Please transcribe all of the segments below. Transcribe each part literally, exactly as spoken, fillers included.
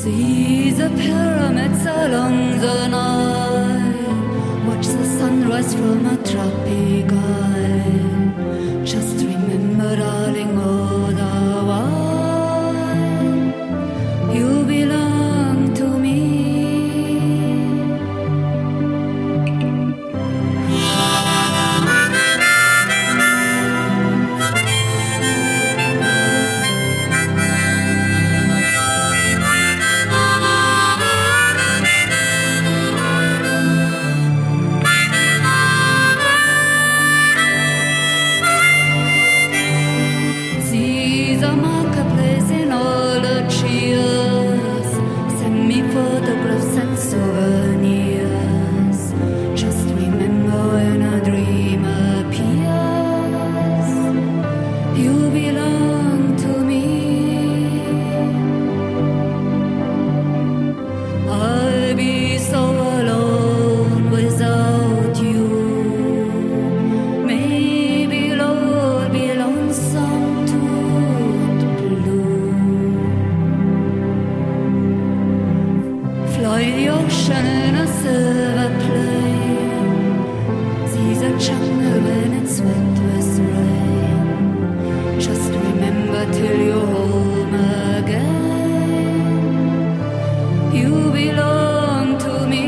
See the pyramids along the Nile, watch the sunrise from a tropic isle. Just remember, darling, all the while you belong to me. Photographs and souvenirs. Just remember, when a dream appears, you belong to me. I'll be so alone without you. Maybe Lord be lonesome too and blue. Fly the ocean in a silver plane. See the jungle when it's wet with rain. Just remember till you're home again, you belong to me.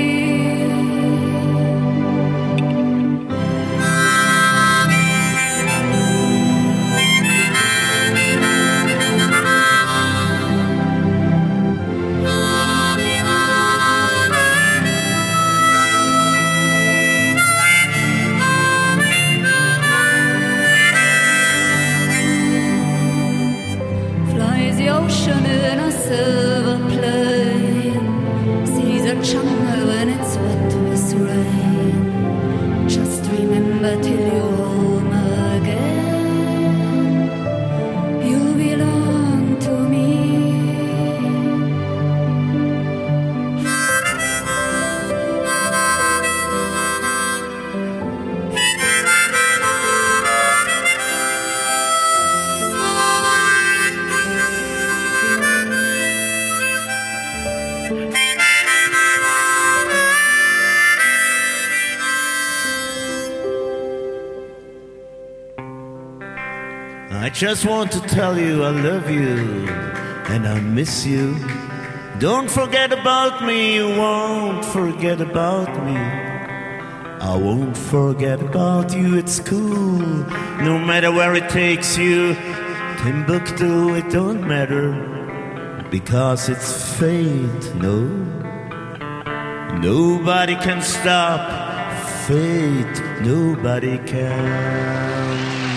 Ocean in a silver plane. See the jungle when it's wet with rain. Just remember till you're home again, you belong to me. I just want to tell you I love you and I miss you. Don't forget about me, you won't forget about me. I won't forget about you, it's cool. No matter where it takes you, Timbuktu, it don't matter. Because it's fate, no. Nobody can stop fate, nobody can.